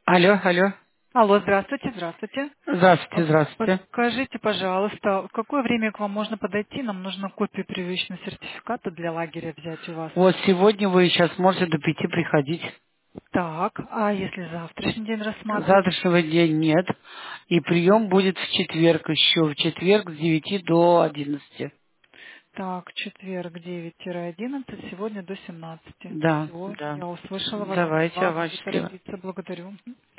Алло, алло. Алло, здравствуйте, здравствуйте. Здравствуйте, здравствуйте. Подскажите, пожалуйста, в какое время к вам можно подойти? Нам нужно копию прививочного сертификата для лагеря взять у вас. Вот сегодня вы сейчас можете до 5 приходить. Так, а если завтрашний день рассматривать? Завтрашнего дня нет. И прием будет в четверг еще. В четверг с 9 до 11. Так, четверг 9-11, сегодня до 17. Да, Все, да. я услышала вас, Давайте, поняла, а ваше могу дело. торопиться, благодарю.